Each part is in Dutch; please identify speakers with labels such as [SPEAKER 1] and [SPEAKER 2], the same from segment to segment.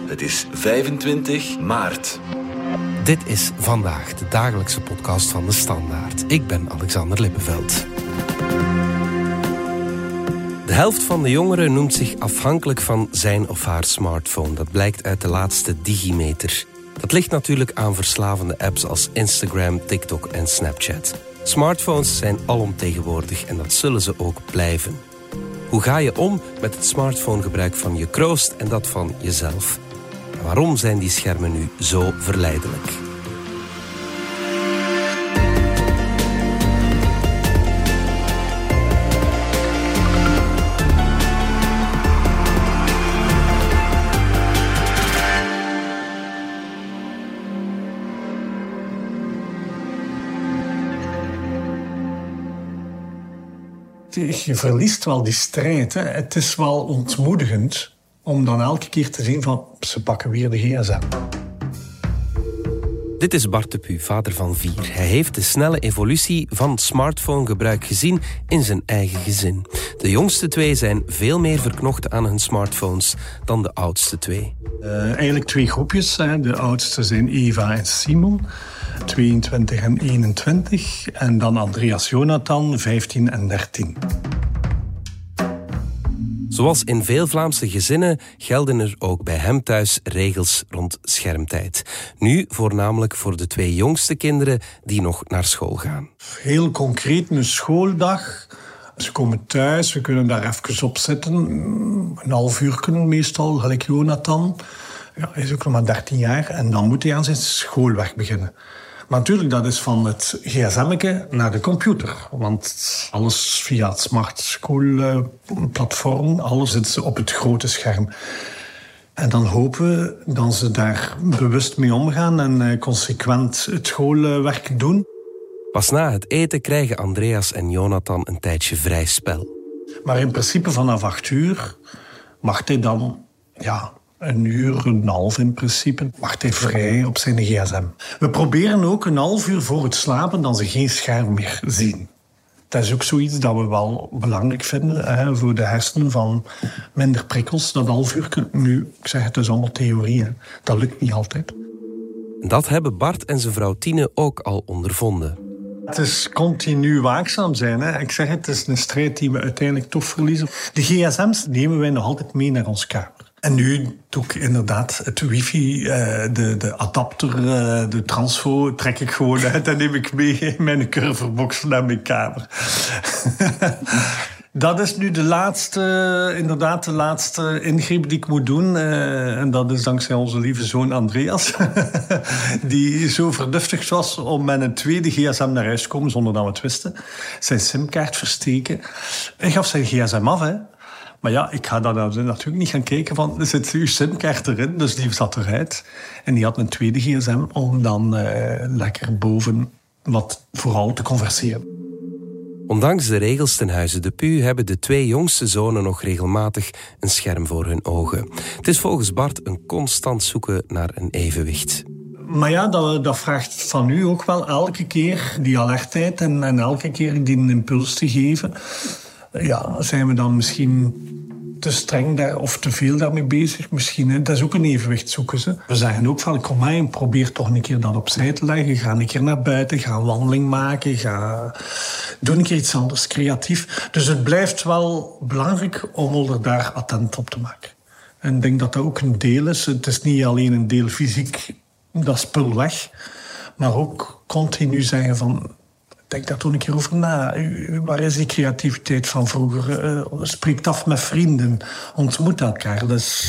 [SPEAKER 1] Het is 25 maart.
[SPEAKER 2] Dit is Vandaag, de dagelijkse podcast van De Standaard. Ik ben Alexander Lippenveld. De helft van de jongeren noemt zich afhankelijk van zijn of haar smartphone. Dat blijkt uit de laatste Digimeter. Dat ligt natuurlijk aan verslavende apps als Instagram, TikTok en Snapchat. Smartphones zijn alomtegenwoordig en dat zullen ze ook blijven. Hoe ga je om met het smartphonegebruik van je kroost en dat van jezelf? En waarom zijn die schermen nu zo verleidelijk?
[SPEAKER 3] Je verliest wel die strijd. Hè. Het is wel ontmoedigend om dan elke keer te zien van ze pakken weer de gsm.
[SPEAKER 2] Dit is Bart de Pu, vader van 4. Hij heeft de snelle evolutie van smartphonegebruik gezien in zijn eigen gezin. De jongste 2 zijn veel meer verknocht aan hun smartphones dan de oudste 2.
[SPEAKER 3] Eigenlijk 2 groepjes. Hè. De oudste zijn Eva en Simon, 22 en 21. En dan Andreas Jonathan, 15 en 13.
[SPEAKER 2] Zoals in veel Vlaamse gezinnen gelden er ook bij hem thuis regels rond schermtijd. Nu voornamelijk voor de 2 jongste kinderen die nog naar school gaan.
[SPEAKER 3] Heel concreet, een schooldag. Ze komen thuis, we kunnen daar even op zitten. Een half uur meestal, gelijk Jonathan. Ja, hij is ook nog maar 13 jaar. En dan moet hij aan zijn schoolweg beginnen. Maar natuurlijk, dat is van het gsm'tje naar de computer. Want alles via het smart school platform, alles zit op het grote scherm. En dan hopen we dat ze daar bewust mee omgaan en consequent het schoolwerk doen.
[SPEAKER 2] Pas na het eten krijgen Andreas en Jonathan een tijdje vrij spel.
[SPEAKER 3] Maar in principe vanaf 8 uur mag hij dan... een uur, een half in principe, mag hij vrij op zijn gsm. We proberen ook een half uur voor het slapen dat ze geen scherm meer zien. Dat is ook zoiets dat we wel belangrijk vinden, hè, voor de hersenen van minder prikkels. Dat half uur, nu, ik zeg het is allemaal theorie, hè. Dat lukt niet altijd.
[SPEAKER 2] Dat hebben Bart en zijn vrouw Tine ook al ondervonden.
[SPEAKER 3] Het is continu waakzaam zijn. Hè. Ik zeg het is een strijd die we uiteindelijk toch verliezen. De gsm's nemen wij nog altijd mee naar ons kamer. En nu doe ik inderdaad het wifi, de adapter, de transfo, trek ik gewoon uit en neem ik mee in mijn curverbox naar mijn kamer. Dat is nu de laatste ingreep die ik moet doen. En dat is dankzij onze lieve zoon Andreas. Die zo verduftigd was om met een tweede gsm naar huis te komen zonder dat we het wisten. Zijn simkaart versteken. Hij gaf zijn gsm af, hè. Maar ja, ik ga daar natuurlijk niet gaan kijken van... zit uw simkaart erin? Dus die zat eruit. En die had een tweede gsm om dan lekker boven wat vooral te converseren.
[SPEAKER 2] Ondanks de regels ten huize de Pu hebben de 2 jongste zonen nog regelmatig een scherm voor hun ogen. Het is volgens Bart een constant zoeken naar een evenwicht.
[SPEAKER 3] Maar ja, dat vraagt van u ook wel elke keer die alertheid en elke keer die een impuls te geven. Ja, zijn we dan misschien te streng daar of te veel daarmee bezig? Misschien, hè? Dat is ook een evenwicht zoeken ze. We zeggen ook van, kom maar en probeer toch een keer dat opzij te leggen. Ga een keer naar buiten, ga een wandeling maken, doe een keer iets anders, creatief. Dus het blijft wel belangrijk om er daar attent op te maken. En ik denk dat dat ook een deel is. Het is niet alleen een deel fysiek, dat spul weg. Maar ook continu zeggen van... Denk daar toen een keer over na. Waar is die creativiteit van vroeger? Spreekt af met vrienden. Ontmoet elkaar.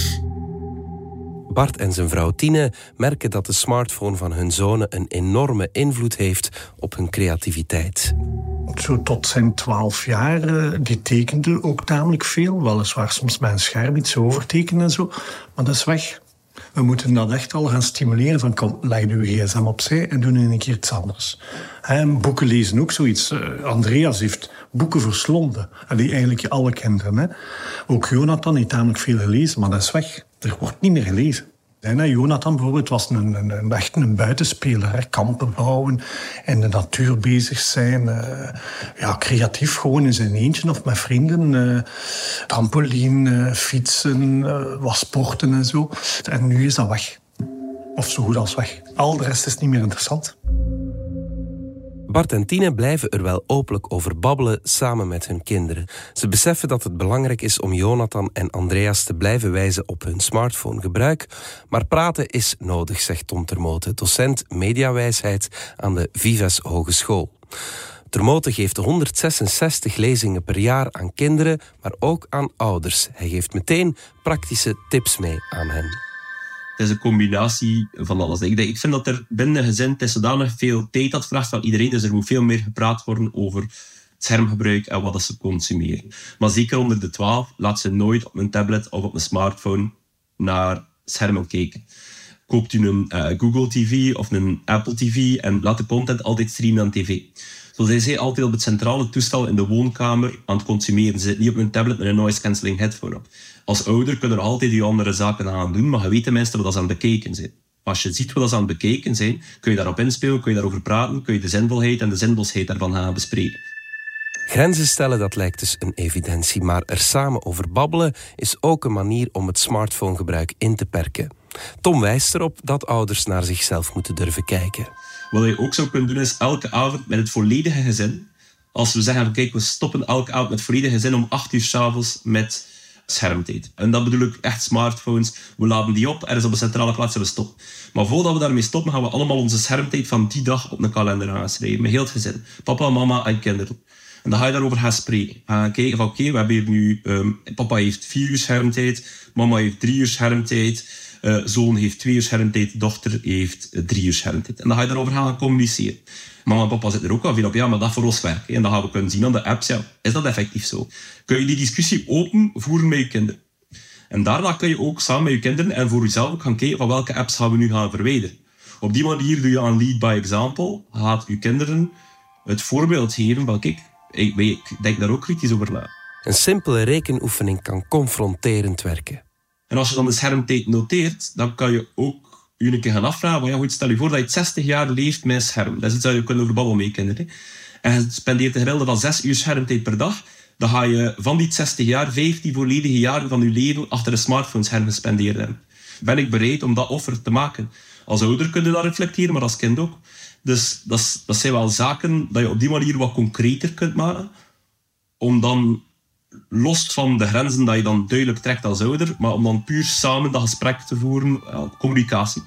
[SPEAKER 2] Bart en zijn vrouw Tine merken dat de smartphone van hun zonen een enorme invloed heeft op hun creativiteit.
[SPEAKER 3] Zo tot zijn 12 jaar, die tekende ook tamelijk veel. Weliswaar soms met een scherm iets overtekenen en zo. Maar dat is weg. We moeten dat echt al gaan stimuleren van kom, leg uw gsm opzij en doe nu een keer iets anders. En boeken lezen ook zoiets. Andreas heeft boeken verslonden. Eigenlijk alle kinderen. Hè. Ook Jonathan heeft tamelijk veel gelezen, maar dat is weg. Er wordt niet meer gelezen. Jonathan bijvoorbeeld was echt een buitenspeler. Hè. Kampen bouwen, in de natuur bezig zijn. Creatief gewoon in zijn eentje of met vrienden. Trampoline, fietsen, wat sporten en zo. En nu is dat weg. Of zo goed als weg. Al de rest is niet meer interessant.
[SPEAKER 2] Bart en Tine blijven er wel openlijk over babbelen samen met hun kinderen. Ze beseffen dat het belangrijk is om Jonathan en Andreas te blijven wijzen op hun smartphonegebruik. Maar praten is nodig, zegt Tom Termote, docent mediawijsheid aan de Vives Hogeschool. Termote geeft 166 lezingen per jaar aan kinderen, maar ook aan ouders. Hij geeft meteen praktische tips mee aan hen.
[SPEAKER 4] Het is een combinatie van alles. Ik vind dat er binnen een gezin zodanig veel tijd dat vraagt van iedereen. Dus er moet veel meer gepraat worden over het schermgebruik en wat ze consumeren. Maar zeker onder de 12 laat ze nooit op een tablet of op een smartphone naar schermen kijken. Koopt u een Google TV of een Apple TV en laat de content altijd streamen aan tv. Zo zijn zij altijd op het centrale toestel in de woonkamer aan het consumeren. Ze zitten niet op hun tablet met een noise cancelling headphone op. Als ouder kunnen er altijd die andere zaken aan doen, maar je weet tenminste wat ze aan het bekijken zijn. Als je ziet wat ze aan het bekijken zijn, kun je daarop inspelen, kun je daarover praten, kun je de zinvolheid en de zinlosheid daarvan gaan bespreken.
[SPEAKER 2] Grenzen stellen, dat lijkt dus een evidentie, maar er samen over babbelen is ook een manier om het smartphonegebruik in te perken. Tom wijst erop dat ouders naar zichzelf moeten durven kijken.
[SPEAKER 4] Wat je ook zou kunnen doen is elke avond met het volledige gezin. Als we zeggen, kijk, we stoppen elke avond met het volledige gezin om 8 uur 's avonds met schermtijd. En dat bedoel ik echt smartphones. We laden die op, er is op een centrale plaats en we stoppen. Maar voordat we daarmee stoppen, gaan we allemaal onze schermtijd van die dag op een kalender aanschrijven. Met heel het gezin. Papa, mama en kinderen. En dan ga je daarover gaan spreken. Gaan kijken van oké, we hebben hier nu... papa heeft 4 uur schermtijd. Mama heeft 3 uur schermtijd. Zoon heeft 2 uur schermtijd. Dochter heeft 3 uur schermtijd. En dan ga je daarover gaan communiceren. Mama en papa zitten er ook wel veel op. Ja, maar dat voor ons werk. En dan gaan we kunnen zien aan de apps. Ja, is dat effectief zo? Kun je die discussie open voeren met je kinderen? En daarna kun je ook samen met je kinderen en voor jezelf ook gaan kijken van welke apps gaan we nu gaan verwijderen. Op die manier doe je aan lead by example. Gaat je kinderen het voorbeeld geven van kijk, ik denk daar ook kritisch over na.
[SPEAKER 2] Een simpele rekenoefening kan confronterend werken.
[SPEAKER 4] En als je dan de schermtijd noteert, dan kan je ook je een keer gaan afvragen. Ja, goed, stel je voor dat je 60 jaar leeft met een scherm. Dat is iets dat je kunt over babbelen met je kinderen. En je spendeert een gemiddelde van 6 uur schermtijd per dag. Dan ga je van die 60 jaar 15 volledige jaren van je leven achter een smartphone-scherm gespendeerd hebben. Ben ik bereid om dat offer te maken? Als ouder kun je dat reflecteren, maar als kind ook. Dus dat zijn wel zaken dat je op die manier wat concreter kunt maken. Om dan, los van de grenzen dat je dan duidelijk trekt als ouder, maar om dan puur samen dat gesprek te voeren, communicatie.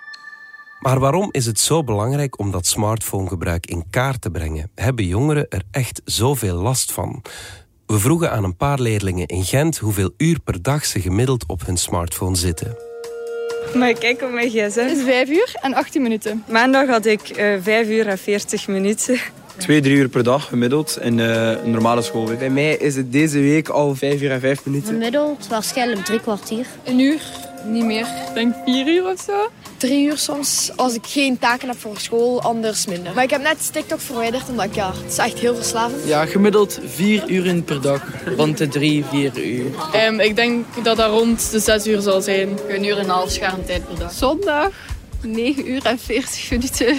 [SPEAKER 2] Maar waarom is het zo belangrijk om dat smartphonegebruik in kaart te brengen? Hebben jongeren er echt zoveel last van? We vroegen aan een paar leerlingen in Gent hoeveel uur per dag ze gemiddeld op hun smartphone zitten.
[SPEAKER 5] Maar ik kijk op mijn gsm.
[SPEAKER 6] Het is 5 uur en 18 minuten.
[SPEAKER 5] Maandag had ik 5 uur en 40 minuten.
[SPEAKER 7] 2-3 uur per dag gemiddeld in een normale schoolweek. Bij mij is het deze week al 5 uur en 5 minuten.
[SPEAKER 8] Gemiddeld waarschijnlijk 3 kwartier.
[SPEAKER 6] 1 uur, niet meer.
[SPEAKER 5] Ik denk 4 uur of zo.
[SPEAKER 6] 3 uur soms, als ik geen taken heb voor school, anders minder. Maar ik heb net TikTok verwijderd, omdat het is echt heel verslavend.
[SPEAKER 7] Ja, gemiddeld 4 uren per dag. Rond de 3-4 uur.
[SPEAKER 5] Ik denk dat dat rond de 6 uur zal zijn.
[SPEAKER 6] 1 uur en een half schermtijd per dag.
[SPEAKER 5] Zondag 9 uur en 40 minuten.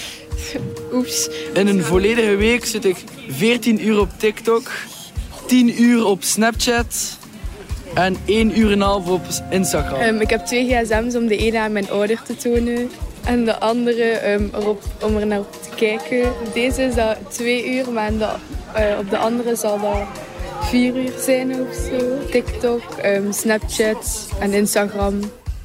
[SPEAKER 5] Oeps.
[SPEAKER 7] In een volledige week zit ik 14 uur op TikTok, 10 uur op Snapchat en 1 uur en een half op Instagram.
[SPEAKER 5] Ik heb 2 gsm's om de ene aan mijn ouder te tonen en de andere om er naar te kijken. Deze is dat 2 uur, maar op de andere zal dat 4 uur zijn of zo. TikTok, Snapchat en Instagram.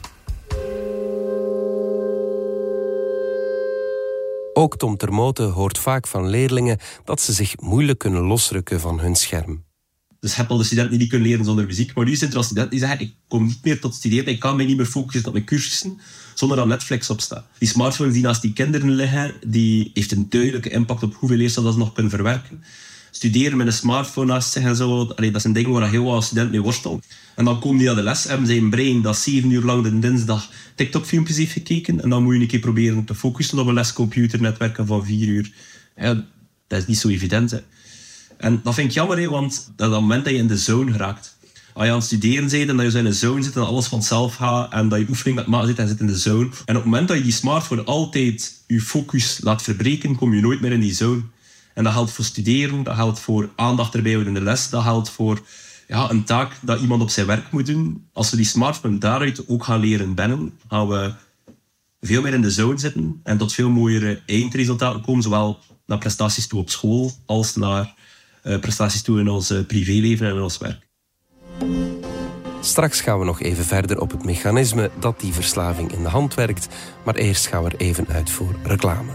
[SPEAKER 2] Ook Tom Termote hoort vaak van leerlingen dat ze zich moeilijk kunnen losrukken van hun scherm.
[SPEAKER 4] Dus je hebt al de studenten die niet kunnen leren zonder muziek. Maar nu zijn er al studenten die zeggen, ik kom niet meer tot studeren, ik kan mij niet meer focussen op mijn cursussen, zonder dat Netflix op staat. Die smartphone die naast die kinderen liggen, die heeft een duidelijke impact op hoeveel leerstof dat ze nog kunnen verwerken. Studeren met een smartphone naast zich en zo, dat zijn dingen waar heel wat studenten mee worstelen. En dan komen die aan de les, hebben zij een brein dat 7 uur lang de dinsdag TikTok-filmpjes heeft gekeken. En dan moet je een keer proberen te focussen op een lescomputernetwerken van 4 uur. Ja, dat is niet zo evident, hè. En dat vind ik jammer, hè, want dat moment dat je in de zone geraakt. als je aan het studeren bent en dat je zo in de zone zit en alles vanzelf gaat en dat je oefening met maken zit en zit in de zone. En op het moment dat je die smartphone altijd je focus laat verbreken, kom je nooit meer in die zone. En dat geldt voor studeren, dat geldt voor aandacht erbij houden in de les, dat geldt voor een taak dat iemand op zijn werk moet doen. Als we die smartphone daaruit ook gaan leren bannen, gaan we veel meer in de zone zitten en tot veel mooiere eindresultaten komen, zowel naar prestaties toe op school als naar prestaties toe in ons privéleven en in ons werk.
[SPEAKER 2] Straks gaan we nog even verder op het mechanisme dat die verslaving in de hand werkt, maar eerst gaan we er even uit voor reclame.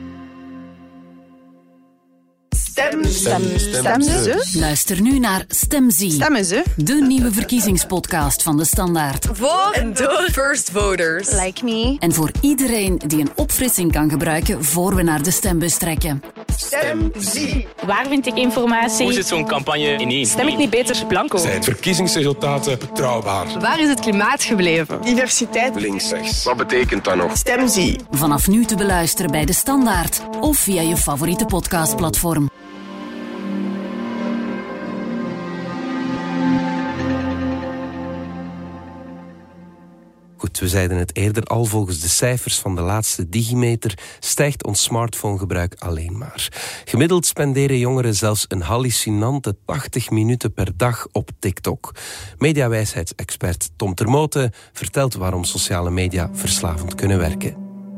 [SPEAKER 9] Stemmen ze?
[SPEAKER 10] Luister nu naar Stem Ze.
[SPEAKER 9] Stemmen ze?
[SPEAKER 10] De nieuwe verkiezingspodcast van De Standaard.
[SPEAKER 9] Voor en door first voters. Like me.
[SPEAKER 10] En voor iedereen die een opfrissing kan gebruiken voor we naar de stembus trekken.
[SPEAKER 9] Stem Ze.
[SPEAKER 11] Waar vind ik informatie?
[SPEAKER 12] Hoe zit zo'n campagne ineen?
[SPEAKER 11] Stem ik niet beter blanco?
[SPEAKER 13] Zijn verkiezingsresultaten betrouwbaar?
[SPEAKER 9] Waar is het klimaat gebleven?
[SPEAKER 12] Diversiteit.
[SPEAKER 13] Links, rechts. Wat betekent dat nog?
[SPEAKER 9] Stem Ze.
[SPEAKER 10] Vanaf nu te beluisteren bij De Standaard of via je favoriete podcastplatform.
[SPEAKER 2] Goed, we zeiden het eerder al, volgens de cijfers van de laatste Digimeter stijgt ons smartphonegebruik alleen maar. Gemiddeld spenderen jongeren zelfs een hallucinante 80 minuten per dag op TikTok. Mediawijsheidsexpert Tom Termote vertelt waarom sociale media verslavend kunnen werken.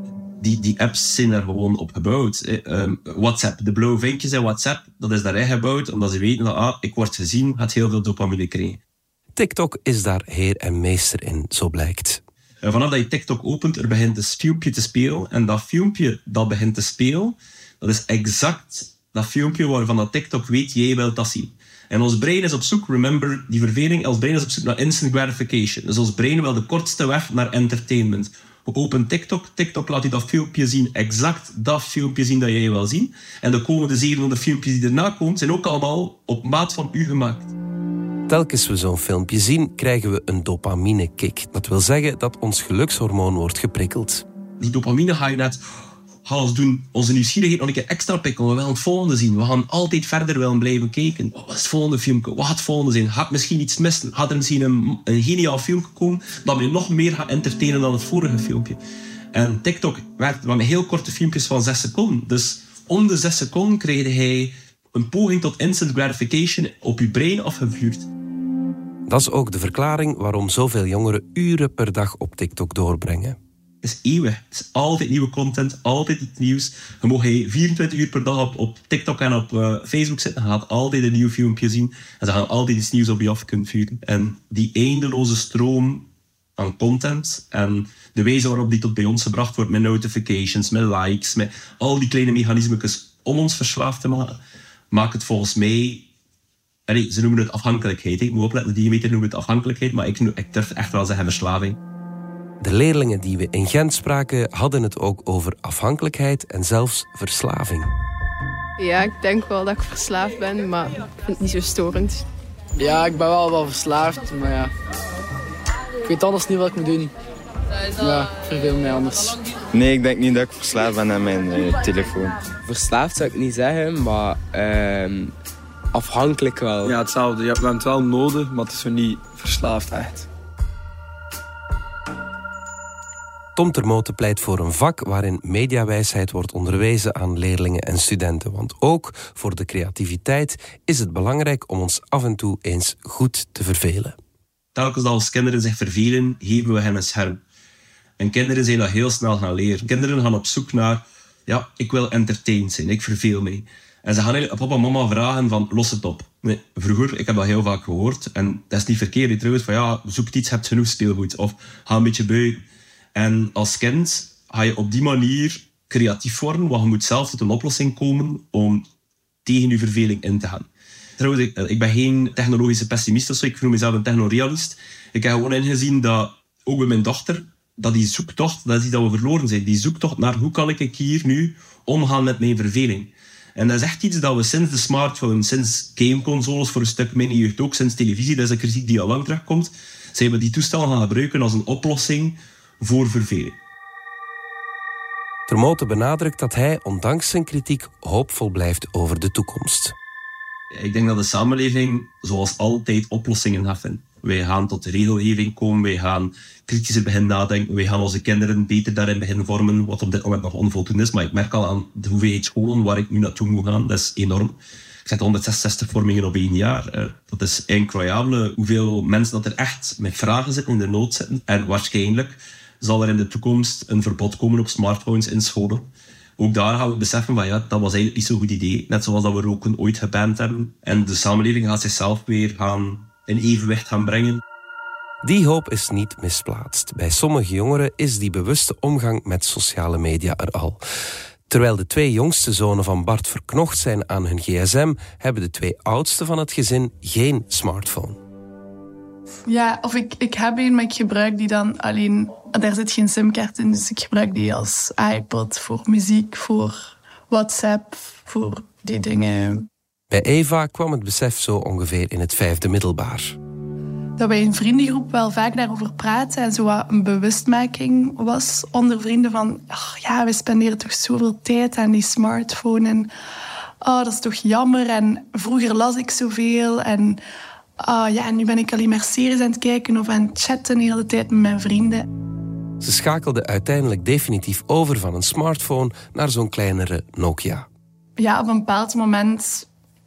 [SPEAKER 4] Die apps zijn er gewoon op gebouwd. WhatsApp, de blauwe vinkjes in WhatsApp, dat is daarin gebouwd omdat ze weten dat ik word gezien, gaat heel veel dopamine krijgen.
[SPEAKER 2] TikTok is daar heer en meester in, zo blijkt.
[SPEAKER 4] Vanaf dat je TikTok opent, er begint een filmpje te spelen. En dat filmpje dat begint te spelen, dat is exact dat filmpje waarvan dat TikTok weet, jij wilt dat zien. En ons brein is op zoek, remember die verveling, ons brein is op zoek naar instant gratification. Dus ons brein wil de kortste weg naar entertainment. We openen TikTok laat je dat filmpje zien, exact dat filmpje zien dat jij wil zien. En de komende 700 filmpjes die erna komen, zijn ook allemaal op maat van u gemaakt.
[SPEAKER 2] Telkens we zo'n filmpje zien, krijgen we een dopamine-kick. Dat wil zeggen dat ons gelukshormoon wordt geprikkeld.
[SPEAKER 4] Die dopamine ga je net ons doen, onze nieuwsgierigheid nog een keer extra pikken. We willen het volgende zien. We gaan altijd verder willen blijven kijken. Wat is het volgende filmpje? Wat gaat het volgende zijn? Gaat misschien iets missen? Gaat er misschien een geniaal filmpje komen dat me nog meer gaat entertainen dan het vorige filmpje? En TikTok werkt met heel korte filmpjes van 6 seconden. Dus om de 6 seconden krijg je een poging tot instant gratification op je brein afgevuurd.
[SPEAKER 2] Dat is ook de verklaring waarom zoveel jongeren uren per dag op TikTok doorbrengen.
[SPEAKER 4] Het is eeuwig. Het is altijd nieuwe content, altijd iets nieuws. Je mag 24 uur per dag op TikTok en op Facebook zitten. Je gaat altijd een nieuw filmpje zien. En ze gaan altijd iets nieuws op je af kunnen vuren. En die eindeloze stroom aan content en de wijze waarop die tot bij ons gebracht wordt met notifications, met likes, met al die kleine mechanismes om ons verslaafd te maken, maakt het volgens mij... Ze noemen het afhankelijkheid. Ik moet opletten, die meter noemen het afhankelijkheid, maar ik durf echt wel zeggen verslaving.
[SPEAKER 2] De leerlingen die we in Gent spraken hadden het ook over afhankelijkheid en zelfs verslaving.
[SPEAKER 5] Ja, ik denk wel dat ik verslaafd ben, maar ik vind het niet zo storend.
[SPEAKER 7] Ja, ik ben wel verslaafd, maar ja. Ik weet anders niet wat ik moet doen. Ja, ik verveel mij anders.
[SPEAKER 14] Nee, ik denk niet dat ik verslaafd ben aan mijn telefoon.
[SPEAKER 15] Verslaafd zou ik niet zeggen, maar afhankelijk wel.
[SPEAKER 16] Ja, hetzelfde. Je hebt het wel nodig, maar het is zo niet verslaafd echt.
[SPEAKER 2] Tom Termote pleit voor een vak waarin mediawijsheid wordt onderwezen aan leerlingen en studenten. Want ook voor de creativiteit is het belangrijk om ons af en toe eens goed te vervelen.
[SPEAKER 4] Telkens als kinderen zich vervelen, geven we hen een scherm. En kinderen zijn dat heel snel gaan leren. Kinderen gaan op zoek naar, ik wil entertained zijn, ik verveel mij. En ze gaan eigenlijk papa en mama vragen van, los het op. Nee, vroeger, ik heb dat heel vaak gehoord, en dat is niet verkeerd trouwens, van zoek iets, hebt genoeg speelgoed, of ga een beetje buiten. En als kind ga je op die manier creatief worden, want je moet zelf tot een oplossing komen om tegen je verveling in te gaan. Trouwens, ik ben geen technologische pessimist of zo, ik noem mezelf een technorealist. Ik heb gewoon ingezien dat, ook bij mijn dochter, dat die zoektocht, dat is iets dat we verloren zijn. Die zoektocht naar hoe kan ik hier nu omgaan met mijn verveling. En dat is echt iets dat we sinds de smartphone, sinds gameconsoles voor een stuk, mijn jeugd ook, sinds televisie, dat is een kritiek die al lang terugkomt, zijn we die toestellen gaan gebruiken als een oplossing voor verveling.
[SPEAKER 2] Termote benadrukt dat hij, ondanks zijn kritiek, hoopvol blijft over de toekomst.
[SPEAKER 4] Ik denk dat de samenleving, zoals altijd, oplossingen gaat vinden. Wij gaan tot de regelgeving komen, wij gaan kritischer beginnen nadenken, wij gaan onze kinderen beter daarin beginnen vormen, wat op dit moment nog onvoldoende is. Maar ik merk al aan de hoeveelheid scholen waar ik nu naartoe moet gaan, dat is enorm. Ik zet 166 vormingen op 1 jaar. Dat is incroyabel hoeveel mensen dat er echt met vragen zitten, in de nood zitten. En waarschijnlijk zal er in de toekomst een verbod komen op smartphones in scholen. Ook daar gaan we beseffen van dat was eigenlijk niet zo'n goed idee. Net zoals dat we roken ooit geband hebben. En de samenleving gaat zichzelf weer in evenwicht gaan brengen.
[SPEAKER 2] Die hoop is niet misplaatst. Bij sommige jongeren is die bewuste omgang met sociale media er al. Terwijl de 2 jongste zonen van Bart verknocht zijn aan hun gsm, hebben de 2 oudste van het gezin geen smartphone.
[SPEAKER 12] Ja, of ik heb een, maar ik gebruik die dan alleen... Daar zit geen simkaart in, dus ik gebruik die als iPod voor muziek, voor WhatsApp, voor die dingen.
[SPEAKER 2] Bij Eva kwam het besef zo ongeveer in het 5e middelbaar.
[SPEAKER 12] Dat wij in vriendengroep wel vaak daarover praten en zo wat een bewustmaking was onder vrienden van... we spenderen toch zoveel tijd aan die smartphone en dat is toch jammer. En vroeger las ik zoveel en nu ben ik alleen maar series aan het kijken of aan het chatten de hele tijd met mijn vrienden.
[SPEAKER 2] Ze schakelde uiteindelijk definitief over van een smartphone naar zo'n kleinere Nokia.
[SPEAKER 12] Ja, op een bepaald moment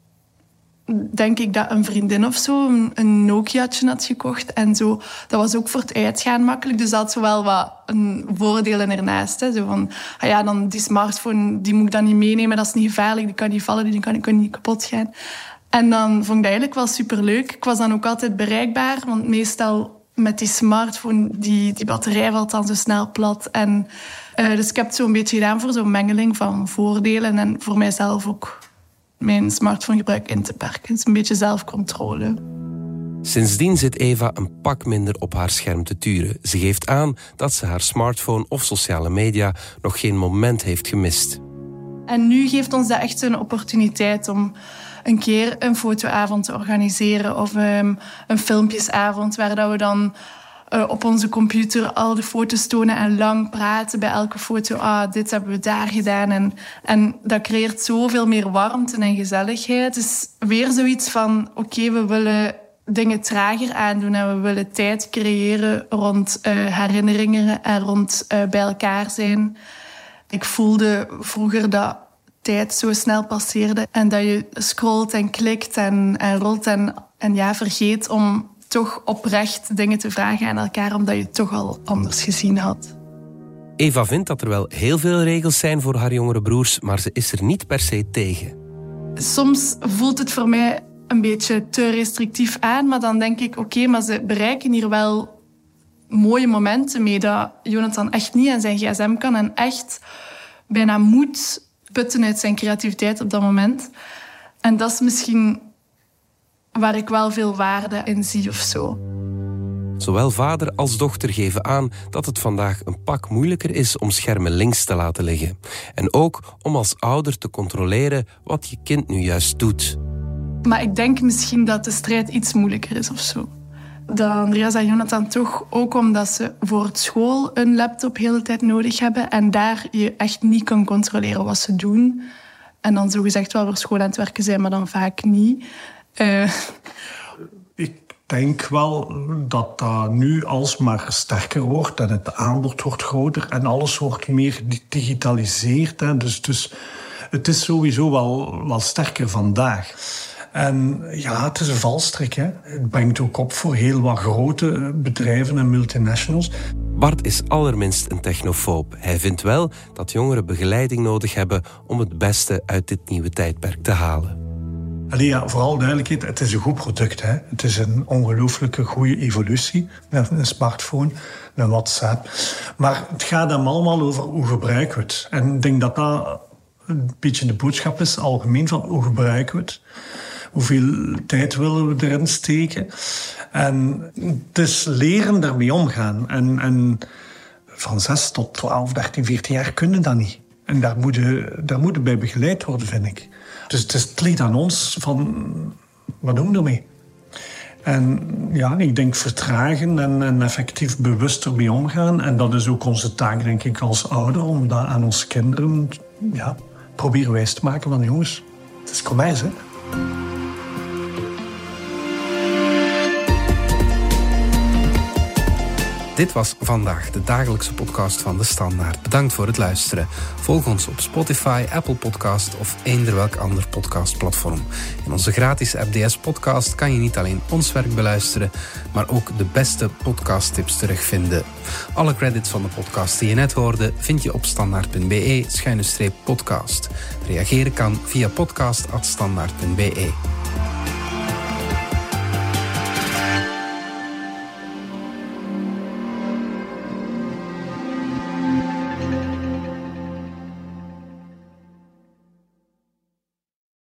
[SPEAKER 12] denk ik dat een vriendin of zo een Nokia'tje had gekocht. En zo, dat was ook voor het uitgaan makkelijk. Dus dat had zo wel wat een voordelen ernaast. Hè. Zo van, dan die smartphone, die moet ik dan niet meenemen. Dat is niet gevaarlijk, die kan niet vallen, die kan niet kapot gaan. En dan vond ik dat eigenlijk wel superleuk. Ik was dan ook altijd bereikbaar, want meestal met die smartphone, die batterij valt dan zo snel plat. En, dus ik heb het zo een beetje gedaan voor zo'n mengeling van voordelen en voor mijzelf ook mijn smartphonegebruik in te perken. Dus een beetje zelfcontrole.
[SPEAKER 2] Sindsdien zit Eva een pak minder op haar scherm te turen. Ze geeft aan dat ze haar smartphone of sociale media nog geen moment heeft gemist.
[SPEAKER 12] En nu geeft ons dat echt een opportuniteit om een keer een fotoavond te organiseren of een filmpjesavond waar dat we dan op onze computer al de foto's tonen en lang praten bij elke foto. Dit hebben we daar gedaan. En dat creëert zoveel meer warmte en gezelligheid. Het is weer zoiets van, we willen dingen trager aandoen en we willen tijd creëren rond herinneringen en rond bij elkaar zijn. Ik voelde vroeger dat tijd zo snel passeerde en dat je scrolt en klikt en rolt en vergeet om toch oprecht dingen te vragen aan elkaar, omdat je het toch al anders gezien had.
[SPEAKER 2] Eva vindt dat er wel heel veel regels zijn voor haar jongere broers, maar ze is er niet per se tegen.
[SPEAKER 12] Soms voelt het voor mij een beetje te restrictief aan, maar dan denk ik, maar ze bereiken hier wel mooie momenten mee dat Jonathan echt niet aan zijn gsm kan en echt bijna moet putten uit zijn creativiteit op dat moment. En dat is misschien waar ik wel veel waarde in zie of zo.
[SPEAKER 2] Zowel vader als dochter geven aan dat het vandaag een pak moeilijker is om schermen links te laten liggen. En ook om als ouder te controleren wat je kind nu juist doet.
[SPEAKER 12] Maar ik denk misschien dat de strijd iets moeilijker is of zo. Dat Andreas en Jonathan toch, ook omdat ze voor het school een laptop de hele tijd nodig hebben en daar je echt niet kan controleren wat ze doen. En dan zogezegd wel voor school aan het werken zijn, maar dan vaak niet.
[SPEAKER 3] Ik denk wel dat dat nu alsmaar sterker wordt en het aanbod wordt groter en alles wordt meer gedigitaliseerd. Hè. Dus het is sowieso wel sterker vandaag. En het is een valstrik. Hè. Het brengt ook op voor heel wat grote bedrijven en multinationals.
[SPEAKER 2] Bart is allerminst een technofoob. Hij vindt wel dat jongeren begeleiding nodig hebben om het beste uit dit nieuwe tijdperk te halen.
[SPEAKER 3] Vooral duidelijkheid, het is een goed product. Hè. Het is een ongelooflijke goede evolutie. Een smartphone, een WhatsApp. Maar het gaat hem allemaal over hoe gebruiken we het. En ik denk dat dat een beetje de boodschap is, algemeen, van hoe gebruiken we het. Hoeveel tijd willen we erin steken? En het is leren daarmee omgaan. En van 6 tot 12, 13, 14 jaar kunnen dat niet. En daar moet bij begeleid worden, vind ik. Dus het ligt aan ons van, wat doen we ermee? En ik denk vertragen en effectief bewuster mee omgaan. En dat is ook onze taak, denk ik, als ouder, om dat aan onze kinderen proberen wijs te maken van, jongens, het is commerce, hè.
[SPEAKER 2] Dit was vandaag de dagelijkse podcast van De Standaard. Bedankt voor het luisteren. Volg ons op Spotify, Apple Podcast of eender welk ander podcastplatform. In onze gratis FDS podcast kan je niet alleen ons werk beluisteren, maar ook de beste podcasttips terugvinden. Alle credits van de podcast die je net hoorde vind je op standaard.be/podcast. Reageren kan via podcast@standaard.be.